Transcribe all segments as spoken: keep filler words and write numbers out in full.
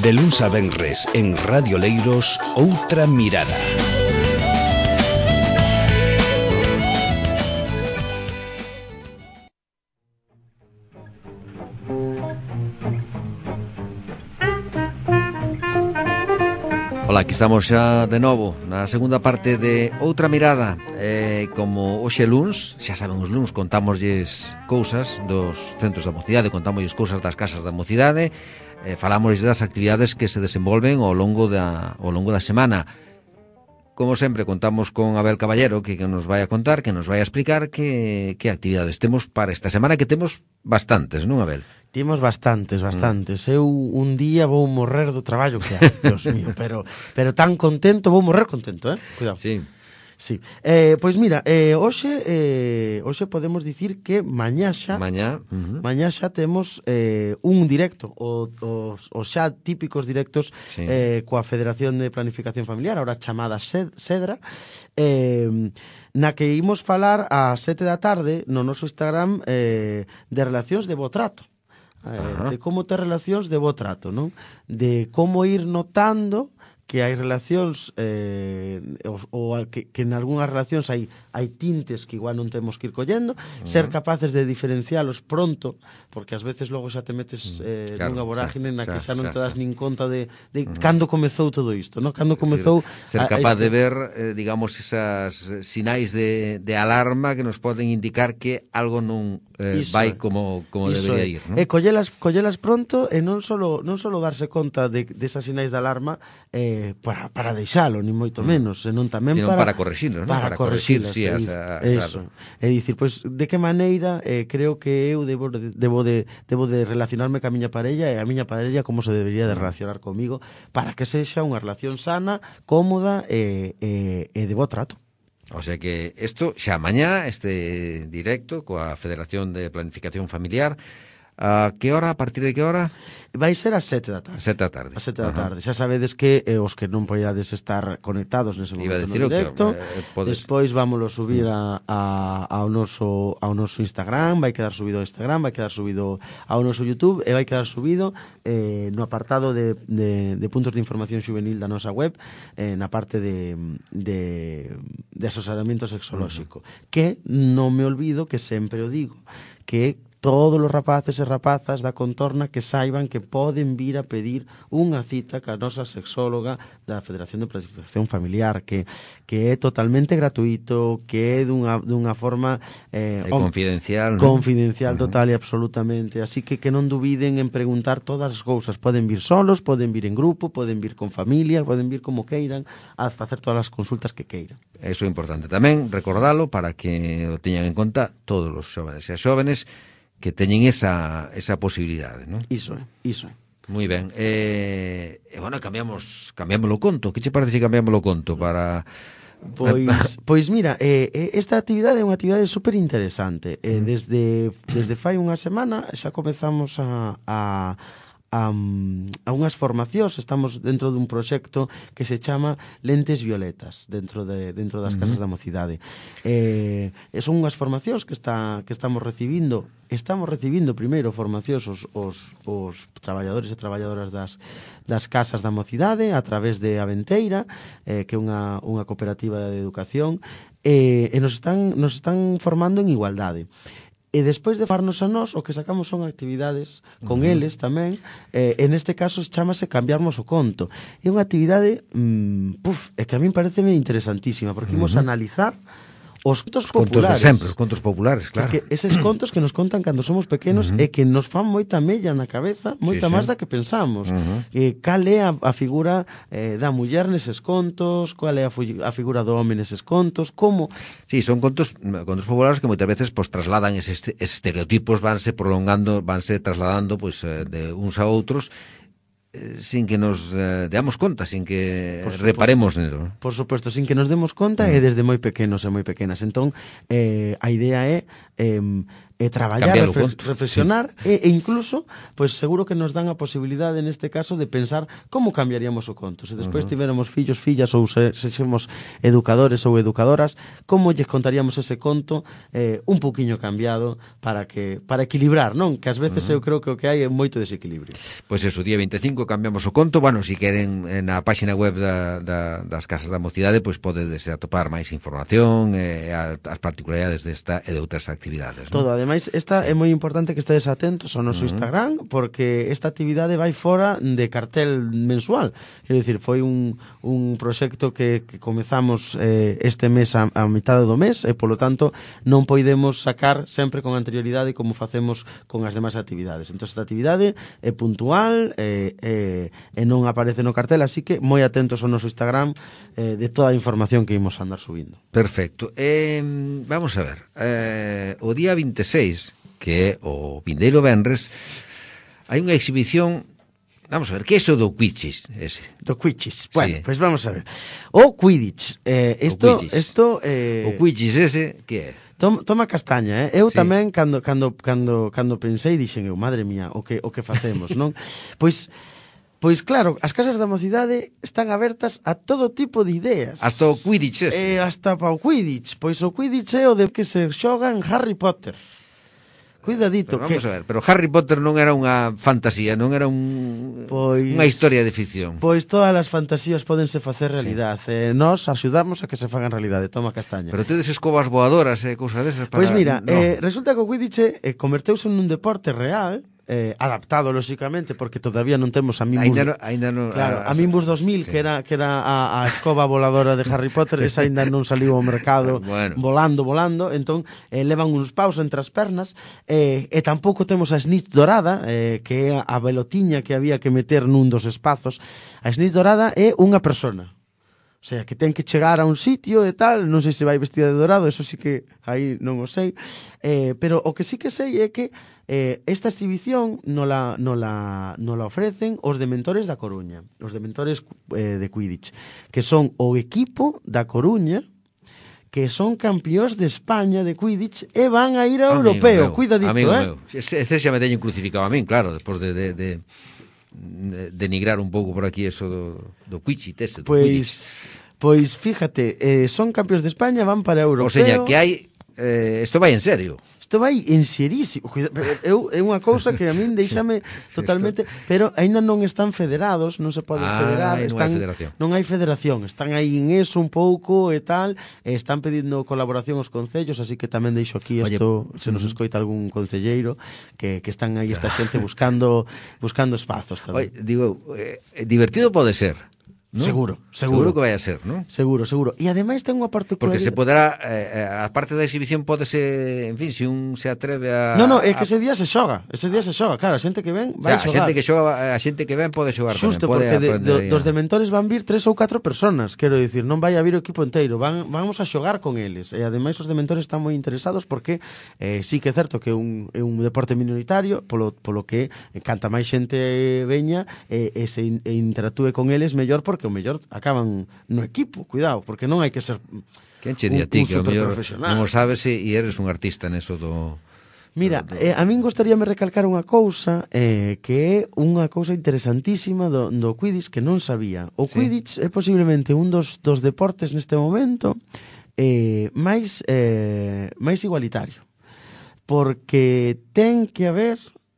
De luns a venres en Radio Leiros, Outra Mirada. Ola, aquí estamos xa de novo na segunda parte de Outra Mirada. eh, Como hoxe é luns, xa saben, os luns contámoslles cousas dos centros da mocidade, contámoslles cousas das casas da mocidade, eh, falámosles das actividades que se desenvolven ao longo da, ao longo da semana. Como sempre, contamos con Abel Caballero, que, que nos vai a contar, que nos vai a explicar que, que actividades temos para esta semana, que temos bastantes, non, Abel? Temos bastantes, bastantes. Mm. Eu un día vou morrer do traballo que hai, Dios mío, pero pero tan contento, vou morrer contento, eh? Cuidado. Sí. Sí. Eh, pois mira, eh, hoxe, eh, hoxe podemos dicir que mañá xa Mañá, uh-huh. mañá xa temos eh, un directo, o, os, os xa típicos directos, sí. eh, coa Federación de Planificación Familiar, ahora chamada SEDRA, eh, na que imos falar ás sete da tarde no noso Instagram eh, de relacións de bo trato. Eh, de como ter relacións de bo trato, non? De como ir notando que hai relacións eh, ou, ou que, que en algunhas relacións hai, hai tintes que igual non temos que ir collendo, uh-huh. ser capaces de diferencialos pronto, porque ás veces logo xa te metes eh, claro, nunha vorágine na que xa, xa non te das nin conta de, de uh-huh. cando comezou todo isto, non? Cando comezou ser capaz a, a de ver, eh, digamos, esas sinais de, de alarma que nos poden indicar que algo non eh, vai como, como debería ir, non? E collelas, collelas pronto e non solo, non solo darse conta de, de esas sinais de alarma eh, para, para deixalo, ni moito menos, senón tamén Sino para, para correxilo, non? Para, para correxir, sí, esa, eso. Claro. É dicir, pois, de que maneira eh, creo que eu debo de, debo, de, debo de relacionarme ca miña parella e a miña parella como se debería de relacionar comigo para que sexa unha relación sana, cómoda e, e, e de bo trato. O sea que isto xa mañá, este directo coa Federación de Planificación Familiar. A que hora, a partir de que hora? Vai ser ás sete da tarde. Sete da tarde. Ás sete da tarde. Xa sabedes que eh, os que non poidades estar conectados nese momento no directo, que, eh, podes... despois vámoslo subir a, a, ao, noso, ao noso Instagram, vai quedar subido ao Instagram, vai quedar subido ao noso YouTube e vai quedar subido eh, no apartado de, de, de puntos de información juvenil da nosa web, eh, na parte de, de, de asesoramiento sexolóxico. Uh-huh. Que non me olvido, que sempre o digo, que todos os rapaces e rapazas da contorna que saiban que poden vir a pedir unha cita ca nosa sexóloga da Federación de Planificación Familiar, que, que é totalmente gratuito, que é dunha, dunha forma eh, confidencial, confidencial ¿no? Total uh-huh. e absolutamente, así que que non dubiden en preguntar todas as cousas. Poden vir solos, poden vir en grupo, poden vir con familia, poden vir como queiran a facer todas as consultas que queiran. Eso é importante tamén, recordalo para que o teñan en conta todos os xóvenes e as xóvenes que teñen esa, esa posibilidade, non? Iso é, iso é. Moi ben. Eh, e, bueno, cambiamos, cambiamos o conto. Que che parece se cambiamos o conto para... Pois, pois mira, eh, esta actividade é unha actividade super interesante. Eh, desde, desde fai unha semana xa comezamos a... a A, a unhas formacións, estamos dentro dun proxecto que se chama Lentes Violetas dentro de dentro das casas uh-huh. da mocidade. Eh, son unhas formacións que está que estamos recibindo, estamos recibindo primeiro formacións os, os, os traballadores e traballadoras das, das casas da mocidade a través de Aventeira, eh, que é unha, unha cooperativa de educación, eh, e nos están, nos están formando en igualdade. E despois de farnos a nós, o que sacamos son actividades con uh-huh. eles tamén. Eh, en este caso chamase Cambiarmos o Conto. É unha actividade, mmm, puf, é que a min parece interesantísima, porque uh-huh. imos a analizar os contos os populares. Contos de sempre, os contos populares, claro. Que eses contos que nos contan cando somos pequenos uh-huh. e que nos fan moita mella na cabeza, moita sí, máis sí. da que pensamos. Uh-huh. Eh, cal é a, a figura eh, da muller neses contos, cal é a, a figura do home neses contos, como... Sí, son contos, contos populares que moitas veces pues, trasladan eses, eses estereotipos, vanse prolongando, vanse trasladando pues, de uns a outros, sin que nos eh, deamos conta, sin que reparemos nelo. Por suposto, sin que nos demos conta mm. e desde moi pequenos e moi pequenas. Entón, eh, a idea é eh, e traballar, refle reflexionar sí. e, e incluso, pois seguro que nos dan a posibilidade neste caso de pensar como cambiaríamos o conto. Se despois uh -huh. tiveramos fillos, fillas ou se, se semos educadores ou educadoras, como lles contaríamos ese conto eh, un poquinho cambiado para que para equilibrar, non? Que ás veces uh -huh. eu creo que o que hai é moito desequilibrio. Pois eso, día veinticinco cambiamos o conto. Bueno, si queren na páxina web da, da, das Casas da Mocidade, pois podedes atopar máis información e eh, as particularidades desta e de outras actividades, non? Todo, ademais, esta é moi importante que estedes atentos ao noso uh -huh. Instagram, porque esta actividade vai fora de cartel mensual. Quero dicir, foi un, un proxecto que, que comezamos eh, este mes a, a mitad do mes e, polo tanto, non poidemos sacar sempre con anterioridade como facemos con as demais actividades. Entón, esta actividade é puntual e, e, e non aparece no cartel, así que moi atentos ao noso Instagram eh, de toda a información que imos andar subindo. Perfecto. Eh, vamos a ver, eh, o día veintiséis, que é o vindeiro venres, hai unha exhibición. Vamos a ver, que é iso do Quidditch ese? Do Quidditch, bueno, sí. Pois pues vamos a ver. O Quidditch, eh, isto, o Quidditch. Isto, eh... O Quidditch ese, que é? Toma, toma castaña, eh? Eu sí. tamén, cando, cando, cando, cando pensei, dixen eu, madre mía, o que, o que facemos, non? Pois... Pois claro, as casas da mocidade están abertas a todo tipo de ideas. Hasta o Quidditch ese. Eh, hasta pa o Quidditch. Pois o Quidditch é o de que se xoga en Harry Potter. Cuidadito. Pero vamos que... a ver, pero Harry Potter non era unha fantasía, non era un... pois... unha historia de ficción. Pois todas as fantasías podense facer realidade. Sí. Eh, nos axudamos a que se fagan realidade. Toma castaña. Pero tedes escobas voadoras e eh, cousas desas para... Pois mira, no. eh, resulta que o Quidditch eh, converteuse nun deporte real, eh, adaptado, lóxicamente, porque todavía non temos a Mimbus... Ainda no, ainda no, claro, a, a Mimbus dos mil, sí. que era, que era a, a escoba voladora de Harry Potter, esa ainda non saliu ao mercado bueno. volando, volando, entón eh, levan uns paus entre as pernas, eh, e tampouco temos a Snitch dorada, eh, que é a velotiña que había que meter nun dos espazos. A Snitch dorada é unha persona. O sea, que ten que chegar a un sitio e tal, non sei se vai vestida de dorado, eso sí que aí non o sei, eh, pero o que sí que sei é que eh, esta exhibición nola, nola, nola ofrecen os Dementores da Coruña, os Dementores eh, de Quidditch, que son o equipo da Coruña, que son campións de España de Quidditch e van a ir ao europeo, meu, cuidadito, amigo eh? Meu. Ese, ese xa me teño crucificado a min, claro, despois de... de, de... denigrar un pouco por aquí eso do, do Quidditch ese, do pois, Quidditch. Pois fíjate, eh, son campións de España, van para europeo. O sea, que hai eh, isto vai en serio. Isto vai en serísimo. Eu, é unha cousa que a min deixame totalmente, pero aínda non están federados, non se poden ah, federar, non están, hai federación. Non hai federación, están aí en eso un pouco e tal, e están pedindo colaboración aos concellos, así que tamén deixo aquí isto, se nos escoita algún concelleiro que, que están aí esta xente buscando buscando espazos tamén. Oye, digo, eh, divertido pode ser. ¿No? Seguro, Seguro seguro. que vai a ser, ¿no? Seguro, seguro. E ademais ten unha particularidade. Porque se poderá, eh, a parte da exhibición pódese, en fin, se un se atreve a... No, no, é que ese día se xoga, ese día se xoga, claro, a xente que ven vai o sea, xogar. A xente que xoga, a xente que ven pode xogar xusto, tamén. Xusto, porque de, do, dos Dementores van vir tres ou catro personas, quero dicir, non vai a vir o equipo inteiro, van, vamos a xogar con eles. E ademais os Dementores están moi interesados porque eh, sí que é certo que é un, é un deporte minoritario, polo, polo que canta máis xente veña e, e se in, e interactúe con eles mellor, porque o mellor acaban no equipo, cuidado, porque non hai que ser quen che di a ti que o mellor non o sabes e eres un artista neso do... Mira, do, do... Eh, a min gostaríame recalcar unha cousa eh, que é unha cousa interesantísima do, do Quidditch que non sabía. O sí. Quidditch é posiblemente un dos, dos deportes neste momento eh, máis, eh, máis igualitario, porque ten que haber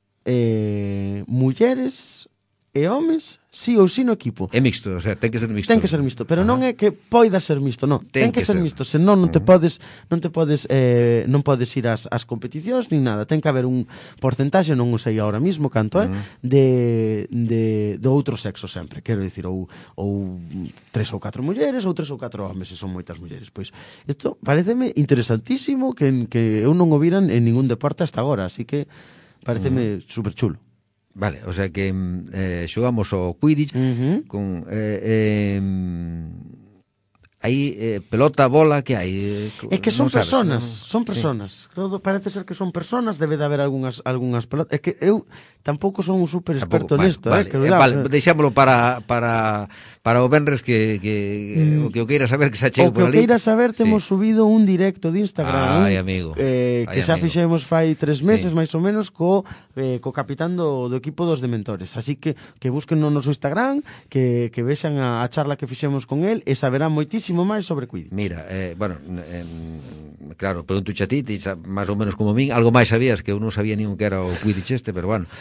eh, mulleres e homes sí ou sí no equipo. É mixto, o sea, ten que ser mixto. Ten que ser mixto, pero Ajá. non é que poida ser mixto, non. Ten, ten que, que ser, ser mixto, senón non te podes non te podes eh, non podes ir ás, ás competicións nin nada. Ten que haber un porcentaxe, non o sei agora mismo canto é, uh -huh. de, de do outro sexo sempre, quero dicir, ou ou tres ou catro mulleres ou tres ou catro homes, se son moitas mulleres. Pois isto paréceme interesantísimo que que eu non o viran en ningún deporte hasta agora, así que paréceme uh -huh. super chulo. Vale, o sea que eh, xogamos o Quidditch uh -huh. con eh, eh, Aí, eh, pelota, bola, que hai? É que son Non sabes, personas, non? son personas. Sí. Todo parece ser que son personas, debe de haber algunhas algunhas pelotas. É que eu tampouco son un super experto Tampouco, nisto, vale, eh, que vale, eh, vale, deixámoslo para para para o venres que que mm. o que o queira saber que se achegue por ali. O que o queira saber temos sí. subido un directo de Instagram, Ai, amigo. Eh, que Ai, xa amigo. fixemos fai tres meses sí. máis ou menos co eh, co capitán do, do equipo dos Dementores. Así que que busquen no noso Instagram, que que vexan a, a charla que fixemos con el e saberán moitísimo máis sobre Quidditch. Mira, eh, bueno, eh, claro, pregunto a ti, ti máis ou menos como a min, algo máis sabías que eu non sabía nin o que era o Quidditch este, pero bueno.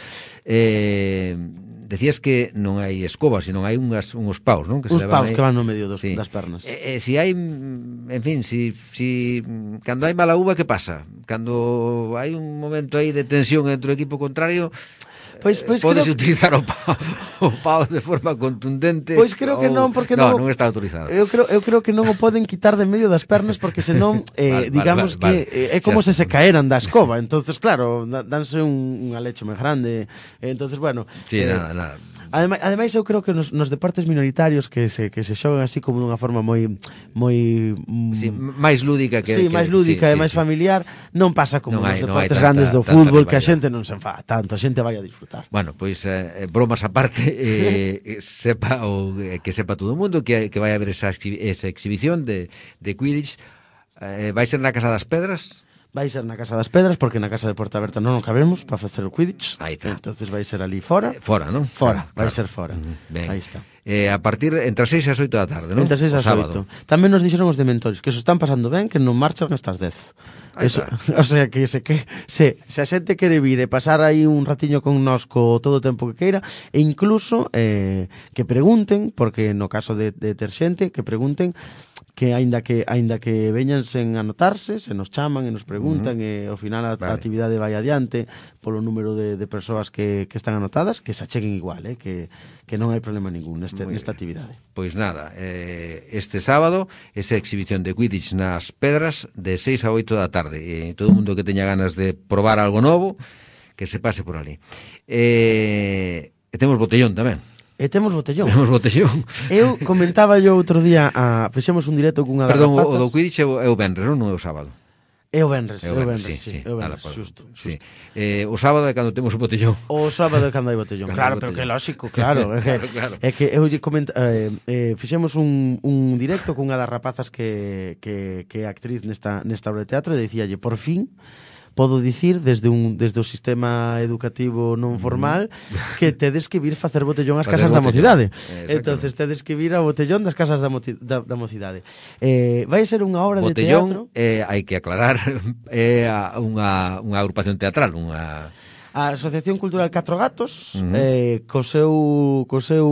Eh, decías que non hai escobas, sino hai unhas, uns paus, non? Que uns se paus aí. Que van no medio dos, sí. das pernas. Eh, eh, si hai, en fin, si, si cando hai mala uva, que pasa? Cando hai un momento aí de tensión entre o equipo contrario... Pois, pois podes creo... utilizar o pau, o pau de forma contundente. Pois creo que non, porque non, non, non está autorizado. Eu creo, eu creo que non o poden quitar de medio das pernas porque senón eh, vale, digamos vale, vale, que vale. é como se se caeran da escoba. Entonces, claro, danse un, unha leche máis grande. Entonces, bueno, sí, eh, nada, nada. Ademais, ademais eu creo que nos, nos deportes minoritarios que se que se xogan así como dunha forma moi moi sí, máis lúdica que sí, que, máis lúdica sí, e máis sí, familiar, non pasa como non nos hai, deportes tanta, grandes do fútbol que a xente non se enfada tanto, a xente vai a disfrutar. Bueno, pois eh, bromas aparte, eh, sepa ou eh, que sepa todo o mundo que que vai haber esa esa exhibición de de Quidditch. Eh, vai ser na Casa das Pedras. Vai ser na Casa das Pedras, porque na Casa de Porta Aberta non o cabemos para facer o Quidditch. Aí está. Entonces vai ser ali fora. Eh, fora, non? Fora, claro, vai claro. ser fora. Uh-huh. Ben. Aí está. Eh, a partir entre as seis e as oito da tarde, non? Entre as seis e as oito. Tamén nos dixeron os Dementores que se están pasando ben, que non marchan hasta as dez. Eso, o sea, que se que se, se a xente quere vir e pasar aí un ratiño con nós co todo o tempo que queira, e incluso eh, que pregunten, porque no caso de, de ter xente, que pregunten que aínda que aínda que veñan sen anotarse, se nos chaman e nos preguntan uh-huh. e ao final a, vale. a actividade vai adiante polo número de, de persoas que, que están anotadas, que se acheguen igual, eh, que, que non hai problema ningún neste, nesta actividade. Pois nada, eh, este sábado esa exhibición de Quidditch nas Pedras de seis a oito da tarde. E todo o mundo que teña ganas de probar algo novo, que se pase por ali. Eh, e temos botellón tamén. E temos botellón. Temos botellón. Eu comentaba yo outro día, a, fixemos un directo cunha das Perdón, rapazas. o do Quidditch é o, é o venres, non? Non é o sábado. É o venres, é o venres, venres, sí, sí, é o venres, nada, xusto, sí. xusto. Eh, o sábado é cando temos o botellón. O sábado é cando hai botellón, claro, pero que lógico, claro. claro, claro. É que eu lle comenta, eh, eh, fixemos un, un directo cunha das rapazas que, que, que é actriz nesta, nesta obra de teatro e dicíalle, por fin, podo dicir desde un desde o sistema educativo non formal que tedes que vir facer botellón ás casas da mocidade. Entonces tedes que vir ao botellón das casas da, moti, da, da mocidade. Eh, vai ser unha obra botellón, de teatro. Eh, hai que aclarar, é eh, unha unha agrupación teatral, unha a Asociación Cultural Catro Gatos, uh-huh. eh, co seu co seu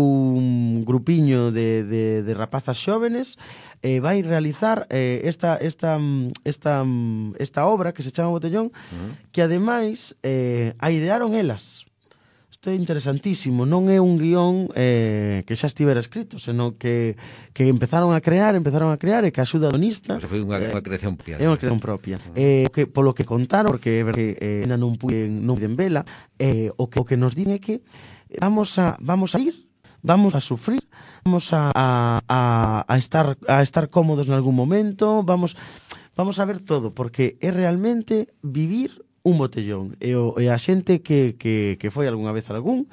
grupiño de, de, de rapazas xóvenes, eh, vai realizar eh, esta, esta, esta, esta obra que se chama Botellón, uh-huh. que ademais eh, a idearon elas. Isto é interesantísimo, non é un guión eh, que xa estivera escrito, senón que, que empezaron a crear, empezaron a crear e que a axuda donista... Pois foi unha, eh, unha creación propia. É unha creación propia. Uh-huh. Eh, que, polo que contaron, porque é verdade que eh, non puiden, non puiden vela, eh, o, que, o que nos din é que vamos a, vamos a ir, vamos a sufrir, vamos a, a, a, a, estar, a estar cómodos en algún momento, vamos, vamos a ver todo, porque é realmente vivir un botellón. E, o, e a xente que, que, que foi algunha vez algún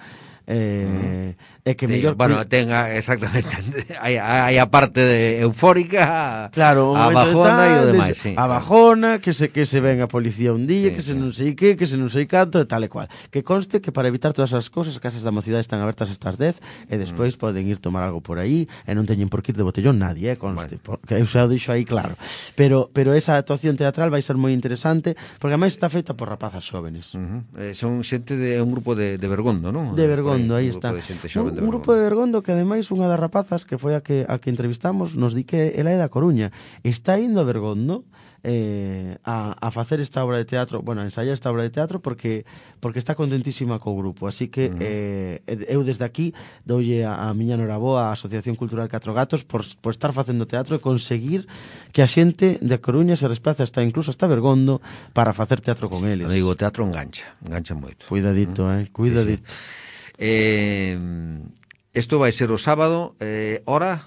eh, mm. é que mellor... Bueno, que... tenga exactamente hai, hai a parte de eufórica, claro, a bajona e o demais, sí. A bajona, que se que se ven a policía un día, sí, que se sí. non sei que, que se non sei canto, e tal e cual. Que conste que para evitar todas as cousas, as casas da mocidade están abertas hasta as dez e despois mm. poden ir tomar algo por aí e non teñen por que ir de botellón nadie, eh, conste, bueno. Porque eu xa o dixo aí claro. Pero pero esa actuación teatral vai ser moi interesante, porque ademais está feita por rapazas xóvenes. Uh-huh. Eh, son xente de un grupo de, de Bergondo, non? De Bergondo, aí, aí está. Un, un grupo de Bergondo que ademais unha das rapazas que foi a que a que entrevistamos nos di que ela é da Coruña. Está indo a Bergondo eh, a, a facer esta obra de teatro, bueno, a ensayar esta obra de teatro porque porque está contentísima co grupo, así que uh-huh. eh, eu desde aquí doulle a, a miña noraboa á Asociación Cultural Catro Gatos por, por estar facendo teatro e conseguir que a xente de Coruña se desplace hasta incluso hasta Bergondo para facer teatro con eles. Digo, o teatro engancha, engancha moito. Cuidadito, uh-huh. eh, cuidadito. Sí, sí. Eh, isto vai ser o sábado, eh, hora...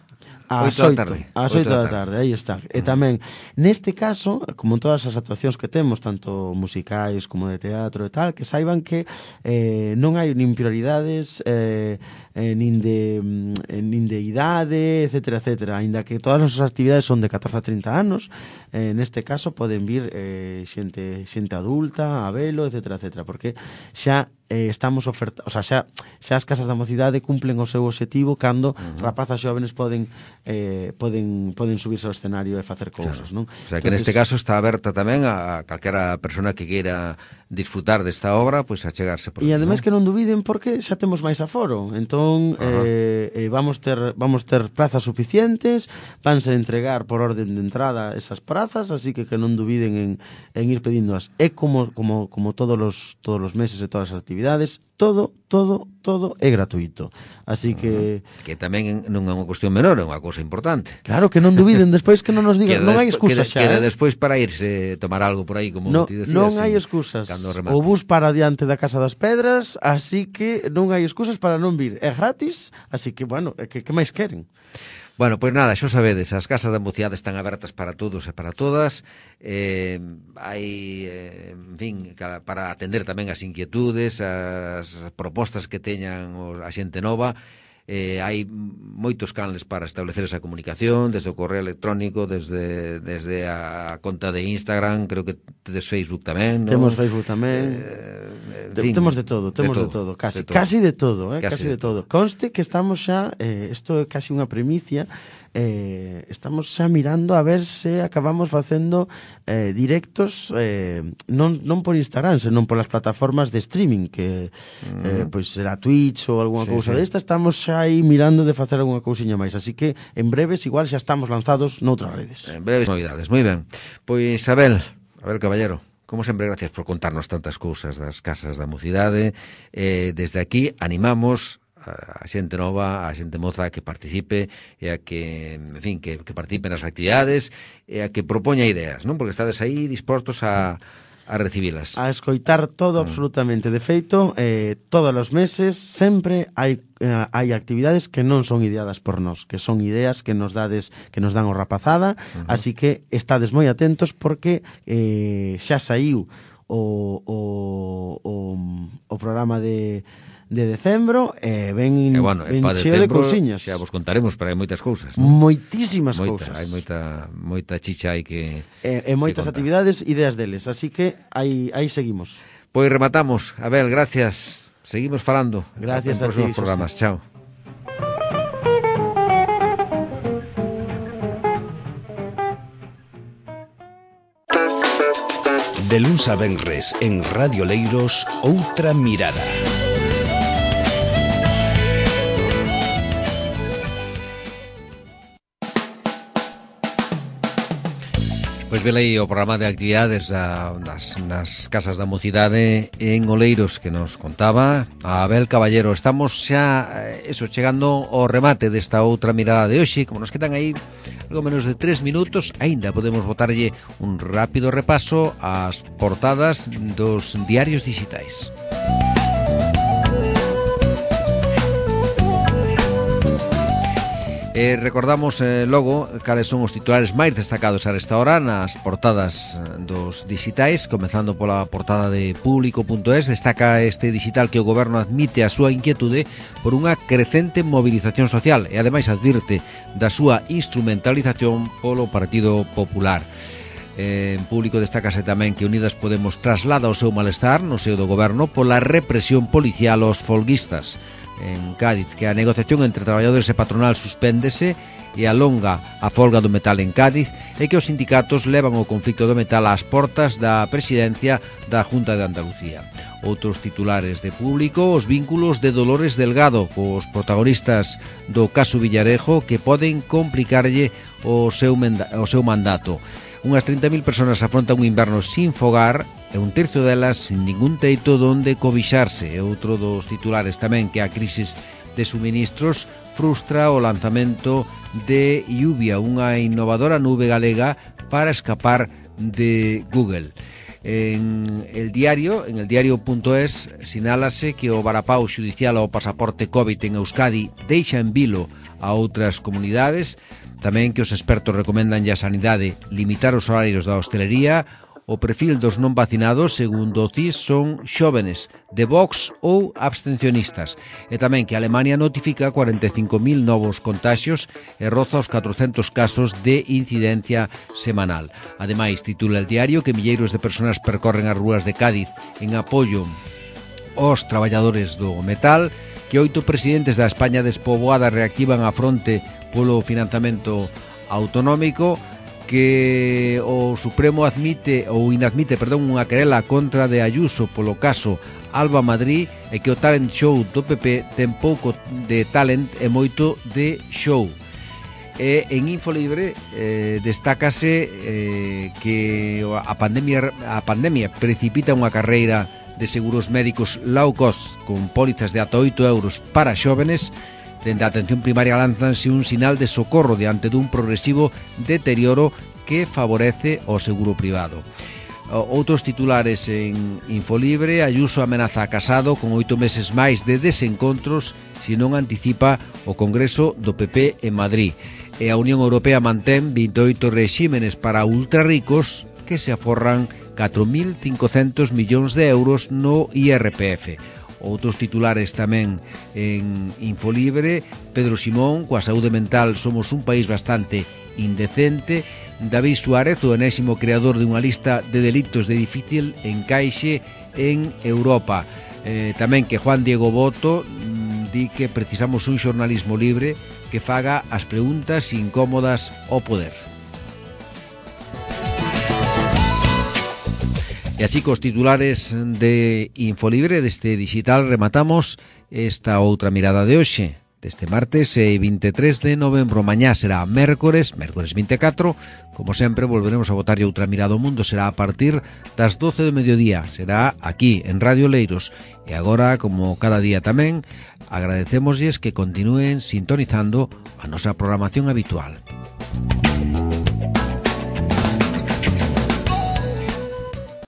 ás oito da oito, tarde. ás oito da tarde, aí está. E tamén, neste caso, como en todas as actuacións que temos, tanto musicais como de teatro e tal, que saiban que eh, non hai nin prioridades, eh, eh, nin de eh, nin de idade, etcétera, etcétera. Aínda que todas as actividades son de catorce a trinta anos, eh, neste caso poden vir eh, xente, xente adulta, a velo, etcétera, etcétera, porque xa eh, estamos oferta, o sea, xa, xa as casas da mocidade cumplen o seu obxectivo cando uh-huh. rapazas xóvenes poden eh, poden poden subirse ao escenario e facer cousas, claro. Non? O sea, que neste caso está aberta tamén a calquera persona que queira disfrutar desta obra, pois pues, a chegarse por E aquí, ademais non? que non dubiden porque xa temos máis aforo. Entón, uh-huh. eh, eh, vamos ter vamos ter prazas suficientes, vanse entregar por orden de entrada esas prazas, así que que non dubiden en, en ir pedíndoas. É como como como todos os todos os meses e todas as actividades, todo, todo, todo é gratuito. Así que... Uh-huh. Que tamén non é unha cuestión menor, é unha cousa importante. Claro, que non dubiden, despois que non nos digan, non hai excusas xa. Queda eh? despois para irse tomar algo por aí, como no, ti decías. Non hai excusas. O bus para diante da Casa das Pedras, así que non hai excusas para non vir. É gratis, así que, bueno, que, que máis queren? Bueno, pois nada, xo sabedes, as casas da mocidade están abertas para todos e para todas, eh, hai, eh, en fin, para atender tamén as inquietudes, as propostas que teñan a xente nova. Eh, hai moitos canles para establecer esa comunicación, desde o correo electrónico, desde desde a conta de Instagram, creo que tedes Facebook tamén, non? Temos Facebook tamén. Eh, de, fin, temos de todo, temos de todo, de todo casi, de todo. casi de todo, eh, casi, casi de, de todo. todo. Conste que estamos xa, eh, isto é casi unha primicia, eh, estamos xa mirando a ver se acabamos facendo eh, directos eh, non, non por Instagram, senón polas plataformas de streaming que mm. eh, pois será Twitch ou alguna sí, cousa sí. desta. Estamos xa aí mirando de facer algunha cousiña máis, así que en breves igual xa estamos lanzados noutras redes. En breves novidades, moi ben. Pois Abel, Abel Caballero, como sempre, gracias por contarnos tantas cousas das casas da mocidade. Eh, desde aquí animamos a xente nova, a xente moza que participe e a que, en fin, que, que participe nas actividades e a que propoña ideas, non? Porque estades aí dispostos a, a recibilas. A escoitar todo mm. absolutamente. De feito, eh, todos os meses sempre hai eh, hai actividades que non son ideadas por nós, que son ideas que nos dades, que nos dan o rapazada, uh-huh. así que estades moi atentos porque eh, xa saiu o, o, o, o programa de de decembro e eh, ven, e bueno, ven cheo de cousiñas. Xa vos contaremos, pero hai moitas cousas, non? Moitísimas moita, cousas. Hai moita moita chicha aí que e, e moitas actividades, ideas deles, así que aí aí seguimos. Pois rematamos. Abel, gracias. Seguimos falando. Gracias en a ti, programas. Chao. De luns a venres en Radio Leiros, Outra Mirada. Pois velei o programa de actividades da, das, nas casas da mocidade en Oleiros que nos contaba a Abel Caballero. Estamos xa, eso, chegando ao remate desta outra mirada de hoxe. Como nos quedan aí algo menos de tres minutos, aínda podemos botarlle un rápido repaso ás portadas dos diarios digitais. Eh, recordamos eh, logo cales son os titulares máis destacados a esta hora nas portadas dos digitais, comezando pola portada de público punto es. Destaca este digital que o goberno admite a súa inquietude por unha crecente movilización social e ademais advirte da súa instrumentalización polo Partido Popular. Eh, en público destácase tamén que Unidas Podemos traslada o seu malestar no seo do goberno pola represión policial aos folguistas. En Cádiz, que a negociación entre traballadores e patronal suspéndese e alonga a folga do metal en Cádiz e que os sindicatos levan o conflicto do metal ás portas da presidencia da Junta de Andalucía. Outros titulares de público, os vínculos de Dolores Delgado cos protagonistas do caso Villarejo que poden complicarlle o seu, o seu mandato. Unhas trinta mil persoas afrontan un inverno sin fogar e un tercio delas sin ningún teito donde cobixarse. E outro dos titulares tamén que a crisis de suministros frustra o lanzamento de Lluvia, unha innovadora nube galega para escapar de Google. En el diario, en el diario.es, sinálase que o varapau xudicial ao pasaporte COVID en Euskadi deixa en vilo a outras comunidades, tamén que os expertos recomendan a sanidade limitar os horarios da hostelería. O perfil dos non vacinados, segundo o C I S, son xóvenes, de Vox ou abstencionistas. E tamén que Alemania notifica cuarenta e cinco mil novos contaxios e roza os catrocentos casos de incidencia semanal. Ademais, titula el diario que milleiros de persoas percorren as rúas de Cádiz en apoio aos traballadores do metal, que oito presidentes da España despoboada reactivan a fronte polo financiamento autonómico, que o Supremo admite ou inadmite, perdón, unha querela contra de Ayuso polo caso Alba Madrid, e que o talent show do P P ten pouco de talent e moito de show. E en Infolibre eh, destácase eh, que a pandemia a pandemia precipita unha carreira de seguros médicos low cost con pólizas de ata oito euros para xóvenes. Dende a atención primaria lánzanse un sinal de socorro diante dun progresivo deterioro que favorece o seguro privado. Outros titulares en Infolibre: Ayuso amenaza a Casado con oito meses máis de desencontros se non anticipa o Congreso do P P en Madrid. E a Unión Europea mantén vinte e oito rexímenes para ultrarricos que se aforran catro mil cincocentos millóns de euros no I R P F. Outros titulares tamén en Infolibre: Pedro Simón, coa saúde mental somos un país bastante indecente. David Suárez, o enésimo creador de unha lista de delitos de difícil encaixe en Europa. Eh, tamén que Juan Diego Boto mm, di que precisamos un xornalismo libre que faga as preguntas incómodas ao poder. E así cos titulares de Infolibre deste digital rematamos esta outra mirada de hoxe, deste martes vinte e tres de novembro. Mañá será mércores, mércores vinte e catro. Como sempre, volveremos a botarlle outra mirada ao mundo. Será a partir das doce do mediodía. Será aquí, en Radio Leiros. E agora, como cada día tamén, agradecémoslles que continúen sintonizando a nosa programación habitual.